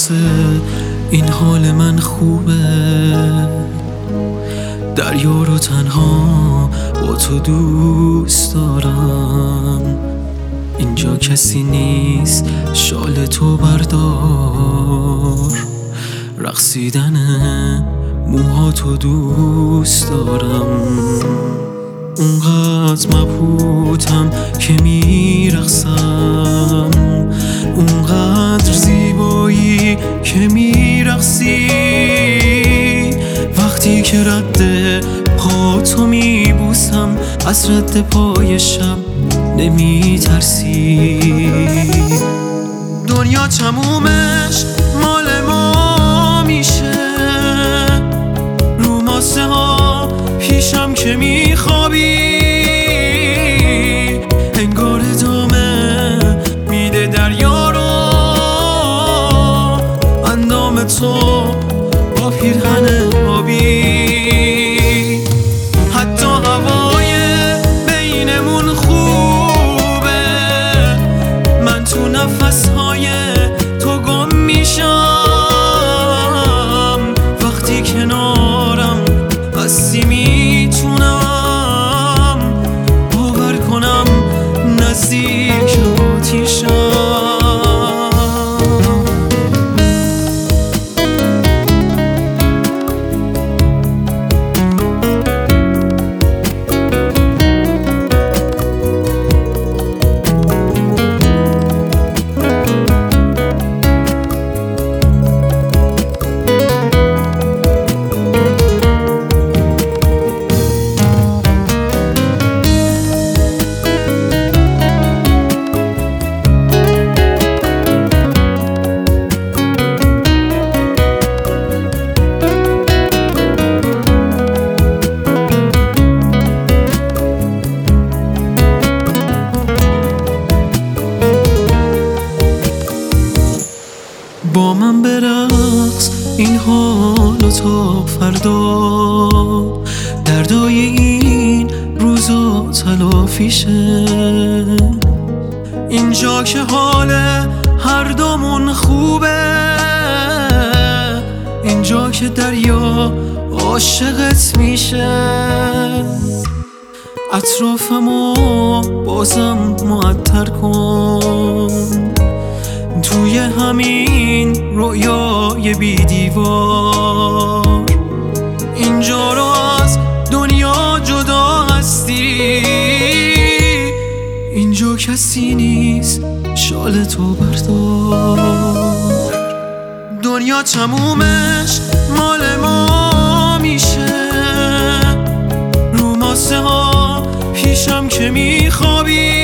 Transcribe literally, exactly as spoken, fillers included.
خلاصه این حال من خوبه، دریا رو تنها با تو دوست دارم. اینجا کسی نیست شال تو بردار، رقصیدن موها تو دوست دارم. اونقدر مبهوتم که میرقصم، اونقدر زیبایی که میرقصی. وقتی که رد پا تو میبوسم، از رد پای شب نمیترسی. دنیا تمومش مال ما میشه، رو ماسه ها پیشم که میخوابی. انگار ادامه میده دریا رو اندام تو با پیرهن آبی. حتی هوای بینمون خوبه، من تو نفسهای تو گم میشم. وقتی کنارم هستی میتونم باور کنم نزدیک آتیشم. با من برقص این حالو تا فردا، دردای این روزا تلافیشه. اینجا که حال هر دومون خوبه، اینجا که دریا عاشقت میشه. اطرافمو بازم معطر کن، توی همین رویای بی دیوار. اینجا رو از دنیا جدا هستی، اینجا کسی نیست شال تو بردار. دنیا تمومش مال ما میشه، رو ماسه ها پیشم که میخوابی.